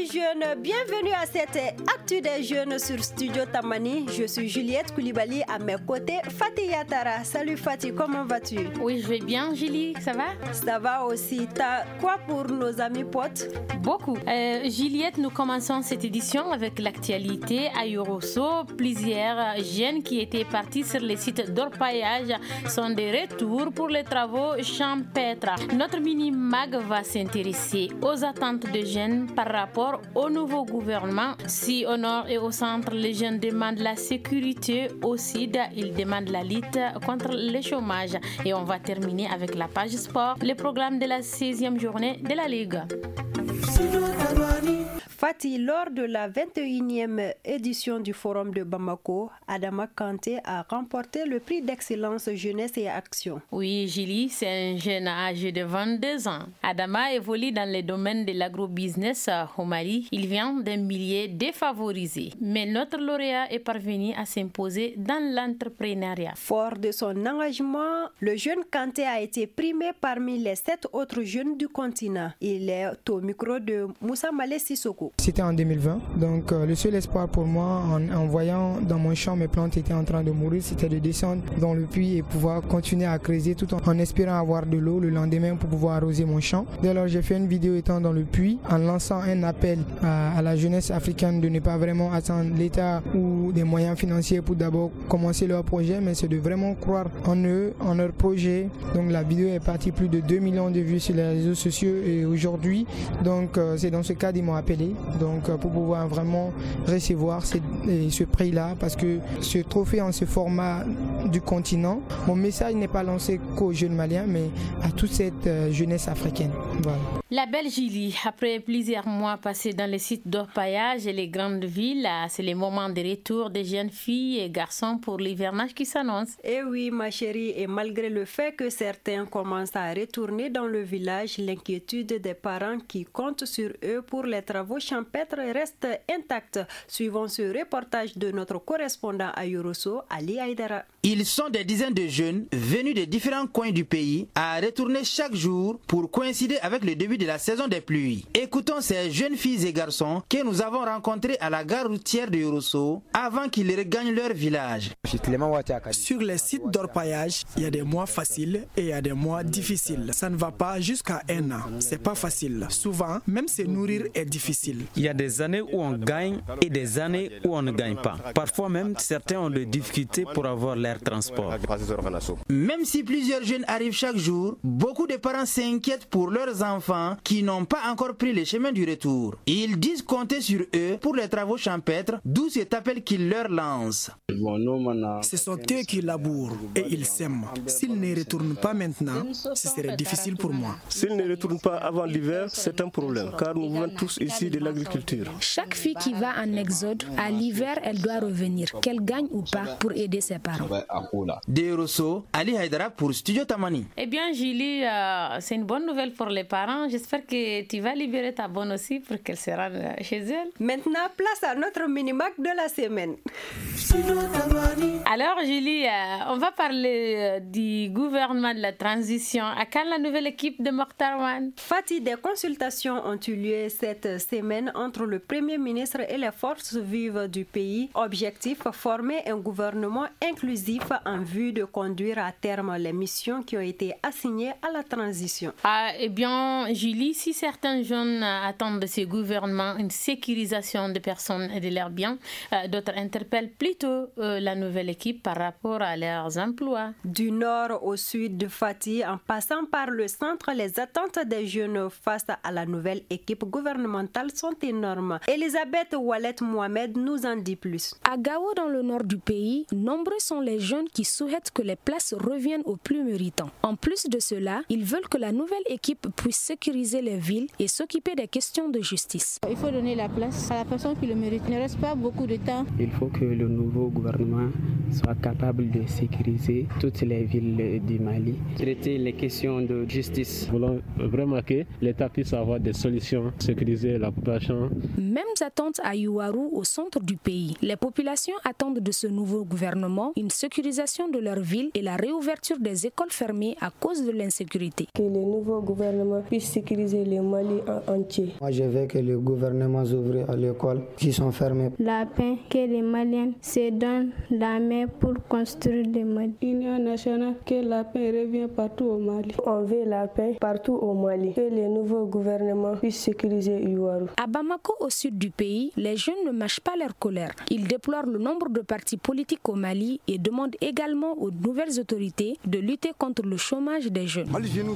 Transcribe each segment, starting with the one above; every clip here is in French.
amis jeunes, bienvenue à cette Actu des jeunes sur Studio Tamani. Je suis Juliette Koulibaly, à mes côtés Fatih Yatara. Salut Fatih, comment vas-tu? Oui, je vais bien Julie, ça va? Ça va aussi. T'as quoi pour nos amis potes? Beaucoup. Juliette, nous commençons cette édition avec l'actualité à Yorosso. Plusieurs jeunes qui étaient partis sur les sites d'orpaillage sont de retour pour les travaux champêtres. Notre mini-mag va s'intéresser aux attentes des jeunes par rapport au nouveau gouvernement. Si au nord et au centre, les jeunes demandent la sécurité, au sud, ils demandent la lutte contre le chômage. Et on va terminer avec la page sport, le programme de la 16e journée de la Ligue. Fatih, lors de la 21e édition du Forum de Bamako, Adama Kanté a remporté le prix d'excellence jeunesse et action. Oui, Julie, c'est un jeune âgé de 22 ans. Adama évolue dans le domaine de l'agrobusiness au Mali. Il vient d'un milieu défavorisé. Mais notre lauréat est parvenu à s'imposer dans l'entrepreneuriat. Fort de son engagement, le jeune Kanté a été primé parmi les 7 autres jeunes du continent. Il est au micro de Moussa Malé Sissoko. C'était en 2020, donc le seul espoir pour moi en voyant dans mon champ mes plantes étaient en train de mourir, c'était de descendre dans le puits et pouvoir continuer à creuser tout en espérant avoir de l'eau le lendemain pour pouvoir arroser mon champ. Dès lors, j'ai fait une vidéo étant dans le puits en lançant un appel à la jeunesse africaine de ne pas vraiment attendre l'État ou des moyens financiers pour d'abord commencer leur projet, mais c'est de vraiment croire en eux, en leur projet. Donc la vidéo est partie plus de 2 millions de vues sur les réseaux sociaux et aujourd'hui, donc c'est dans ce cadre ils m'ont appelé. Donc pour pouvoir vraiment recevoir ce prix-là, parce que ce trophée en ce format du continent, mon message n'est pas lancé qu'aux jeunes maliens, mais à toute cette jeunesse africaine. Voilà. La belle Julie, après plusieurs mois passés dans les sites d'orpaillage et les grandes villes, c'est le moment de retour des jeunes filles et garçons pour l'hivernage qui s'annonce. Eh oui, ma chérie, et malgré le fait que certains commencent à retourner dans le village, l'inquiétude des parents qui comptent sur eux pour les travaux champêtres reste intacte. Suivons ce reportage de notre correspondant à Yorosso, Ali Haïdara. Ils sont des dizaines de jeunes venus de différents coins du pays à retourner chaque jour pour coïncider avec le début de la saison des pluies. Écoutons ces jeunes filles et garçons que nous avons rencontrés à la gare routière de Yorosso avant qu'ils regagnent leur village. Sur les sites d'orpaillage, il y a des mois faciles et il y a des mois difficiles. Ça ne va pas jusqu'à 1 an. C'est pas facile. Souvent, même se nourrir est difficile. Il y a des années où on gagne et des années où on ne gagne pas. Parfois même, certains ont des difficultés pour avoir leur transport. Même si plusieurs jeunes arrivent chaque jour, beaucoup de parents s'inquiètent pour leurs enfants qui n'ont pas encore pris le chemin du retour. Ils disent compter sur eux pour les travaux champêtres, d'où cet appel qu'ils leur lancent. Ce sont eux qui labourent et ils sèment. S'ils ne retournent pas maintenant, ce serait difficile pour moi. S'ils ne retournent pas avant l'hiver, c'est un problème, car nous venons tous ici de l'agriculture. Chaque fille qui va en exode, à l'hiver, elle doit revenir, qu'elle gagne ou pas, pour aider ses parents. De Rosso, Ali Haïdara pour Studio Tamani. Eh bien, Julie, c'est une bonne nouvelle pour les parents. J'espère que tu vas libérer ta bonne aussi pour qu'elle se rende chez elle. Maintenant, place à notre mini-mac de la semaine. Alors, Julie, on va parler du gouvernement de la transition. À quand la nouvelle équipe de Mokhtar Wane? Fatih, des consultations ont eu lieu cette semaine entre le Premier ministre et les forces vives du pays. Objectif, former un gouvernement inclusif en vue de conduire à terme les missions qui ont été assignées à la transition. Eh bien, Julie, si certains jeunes attendent de ce gouvernement une sécurisation des personnes et de leurs biens, d'autres interpellent plutôt la nouvelle équipe par rapport à leurs emplois. Du nord au sud de Fatih, en passant par le centre, les attentes des jeunes face à la nouvelle équipe gouvernementale sont énormes. Elisabeth Ouellet Mohamed nous en dit plus. À Gao, dans le nord du pays, nombreux sont les jeunes qui souhaitent que les places reviennent aux plus méritants. En plus de cela, ils veulent que la nouvelle équipe puisse sécuriser les villes et s'occuper des questions de justice. Il faut donner la place à la personne qui le mérite. Il ne reste pas beaucoup de temps. Il faut que le nouveau gouvernement soit capable de sécuriser toutes les villes du Mali. Traiter les questions de justice. Nous voulons vraiment que l'État puisse avoir des solutions, sécuriser la plupart situation. Mêmes attentes à Yuwaru, au centre du pays. Les populations attendent de ce nouveau gouvernement une sécurisation de leur ville et la réouverture des écoles fermées à cause de l'insécurité. Que le nouveau gouvernement puisse sécuriser le Mali en entier. Moi, je veux que le gouvernement ouvre à l'école qui sont fermées. La paix, que les Maliens se donnent la main pour construire le Mali. Union nationale, que la paix revienne partout au Mali. On veut la paix partout au Mali. Que le nouveau gouvernement puisse sécuriser Yuwaru. À Bamako, au sud du pays, les jeunes ne mâchent pas leur colère. Ils déplorent le nombre de partis politiques au Mali et demandent également aux nouvelles autorités de lutter contre le chômage des jeunes.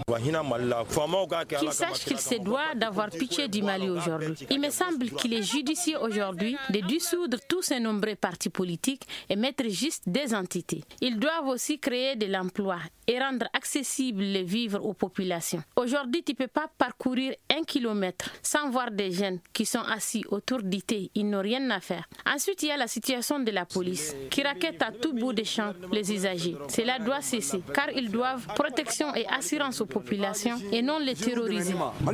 Qu'ils sachent qu'il se doit d'avoir pitié du Mali aujourd'hui. Il me semble qu'il est judicieux aujourd'hui de dissoudre tous ces nombreux partis politiques et mettre juste des entités. Ils doivent aussi créer de l'emploi et rendre accessible les vivres aux populations. Aujourd'hui, tu ne peux pas parcourir 1 kilomètre sans voir des jeunes qui sont assis autour du thé. Ils n'ont rien à faire. Ensuite, il y a la situation de la police qui raquette à tout bout des champs les usagers. Cela doit cesser car ils doivent protection et assurance aux populations et non les terroriser.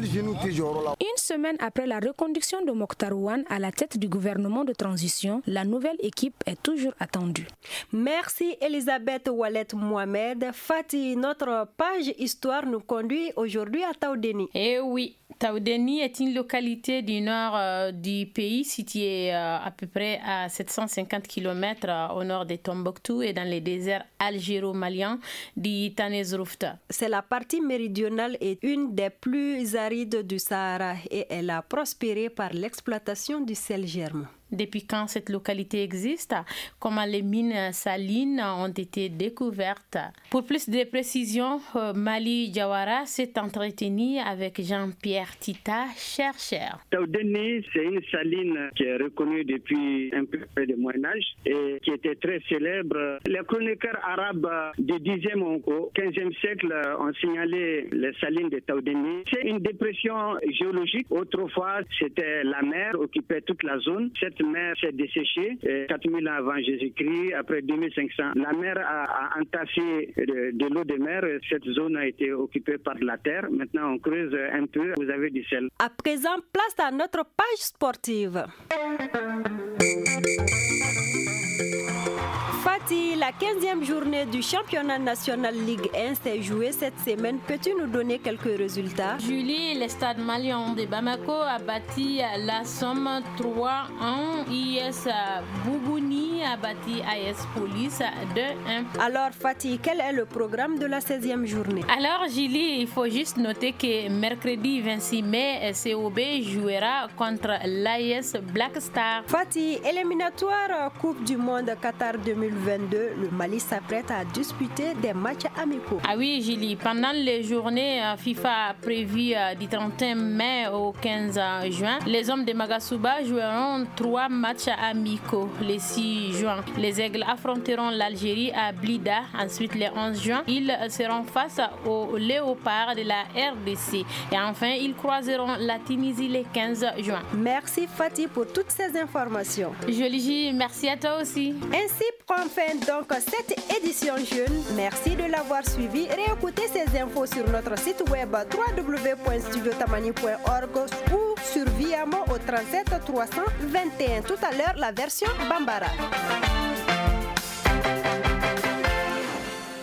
Une semaine après la reconduction de Mokhtar Ouane à la tête du gouvernement de transition, la nouvelle équipe est toujours attendue. Merci Elisabeth Ouellet Mohamed. Fatih, notre page histoire nous conduit aujourd'hui à Taoudéni. Eh oui, Taoudéni est une localité du nord du pays située à peu près à 750 km au nord de Tombouctou et dans les déserts algéro-maliens du Tanezroufta. C'est la partie méridionale et une des plus arides du Sahara et elle a prospéré par l'exploitation du sel germe. Depuis quand cette localité existe, comment les mines salines ont été découvertes. Pour plus de précisions, Mali Diawara s'est entretenu avec Jean-Pierre Tita, chercheur. Taoudéni, c'est une saline qui est reconnue depuis un peu près du Moyen-Âge et qui était très célèbre. Les chroniqueurs arabes du 10e au 15e siècle ont signalé les salines de Taoudéni. C'est une dépression géologique. Autrefois, c'était la mer occupait toute la zone. Cette mer s'est desséchée 4000 ans avant Jésus-Christ. Après 2500, la mer a entassé de l'eau de mer. Cette zone a été occupée par la terre. Maintenant, on creuse un peu. Vous avez du sel. À présent, place à notre page sportive. Fatih, la 15e journée du championnat national Ligue 1 s'est jouée cette semaine. Peux-tu nous donner quelques résultats? Julie, le stade malien de Bamako a battu la Somme 3-1. IS Boubouni a battu AS Police 2-1. Alors Fatih, quel est le programme de la 16e journée? Alors Julie, il faut juste noter que mercredi 26 mai, COB jouera contre l'AS Black Star. Fatih, éliminatoire Coupe du Monde Qatar 2022, le Mali s'apprête à disputer des matchs amicaux. Ah oui Julie, pendant les journées FIFA prévues du 31 mai au 15 juin, les hommes de Magasuba joueront 3 matchs amicaux. Le 6 juin, les Aigles affronteront l'Algérie à Blida. Ensuite, le 11 juin, ils seront face aux Léopards de la RDC. Et enfin, ils croiseront la Tunisie le 15 juin. Merci Fatih pour toutes ces informations. Jolie, merci à toi aussi. Ainsi prend fin donc cette édition jeune. Merci de l'avoir suivi. Réécoutez ces infos sur notre site web www.studiotamani.org ou sur Viamo au 37 321. Tout à l'heure, la version Bambara.